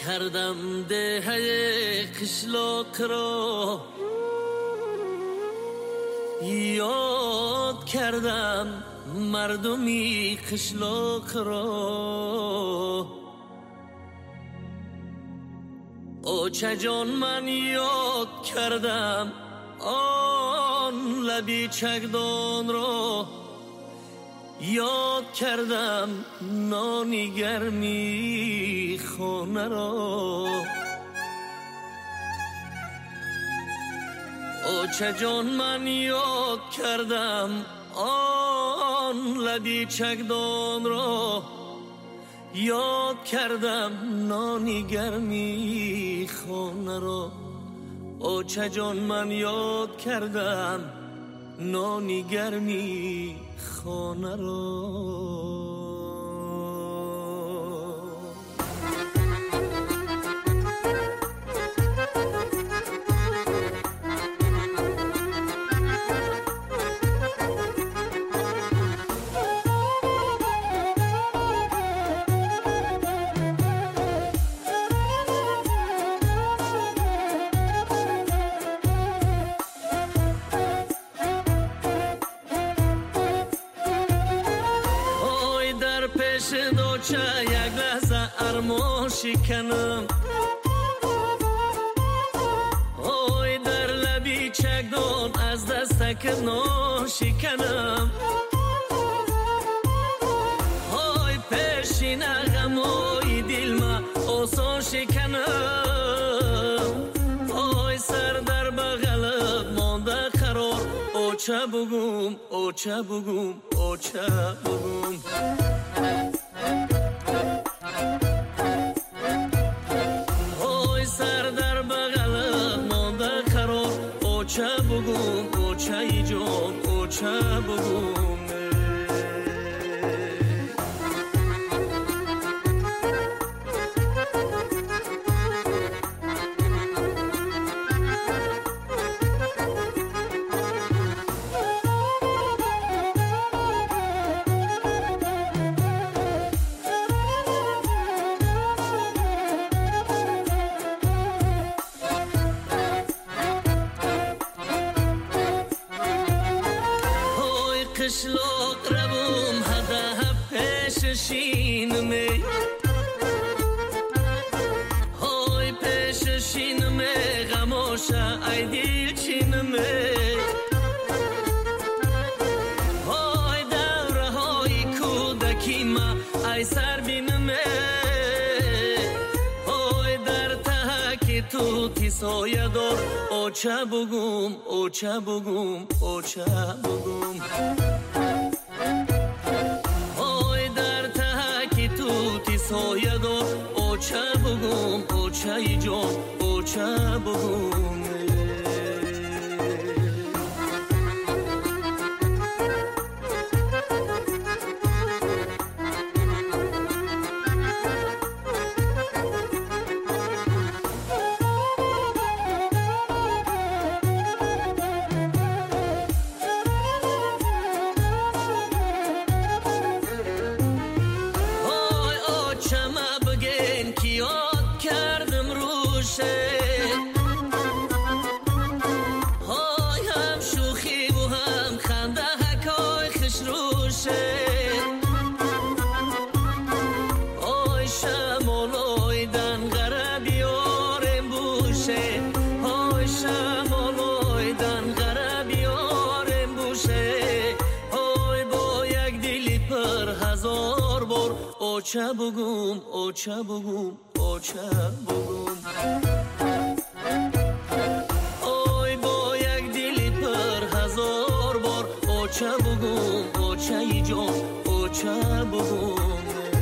کردم دهه قشلاق را، یاد کردم مردمی قشلاق را. اوچه جان من یاد کردم آن لبی چکدان را، یاد کردم نانی گرمی خانه را. اوچه جان من یاد کردم آن لبی چکدان را، یاد کردم نانی گرمی خانه را. اوچه جان من یاد کردم نانی گرمی خانه را. دوچه یک لحظه ارمان شکنم، اوی در لبی چکدان از دستک نان شکنم، اوی پیشین غمای دل ما آسان شکنم، اوی سر در بغلت مانده قرار، اوچه بگم اوچه بگم اوچه بگم. سر در بغلت مانده قرار، اوچه بگم اوچه جان اوچه بگم. قشلاق روم هده پیش شینمی، های پیش شینمی غماشه ای دیل چینمی، های دوره های کودکی ما ای سر بینمی، های در تهکی تو تی سایه دار، اوچه بگم اوچه بگم اوچه بگم. اوی در تهکی تو تی سایه دار، اوچه بگم اوچه جان اوچه بگم. یاد کردم روشه، های هم شوخی و هم خنده حکای خوش روشه، های شمالای دنگره بیارم بوشه، های شمالای دنگره بیارم بوشه، های با یک دلی پر هزار بار، اوچه بگم اوچه بگم اوچه بگم. اوی با یک دلی پر هزار بار، اوچه بگم اوچه جان اوچه بگم.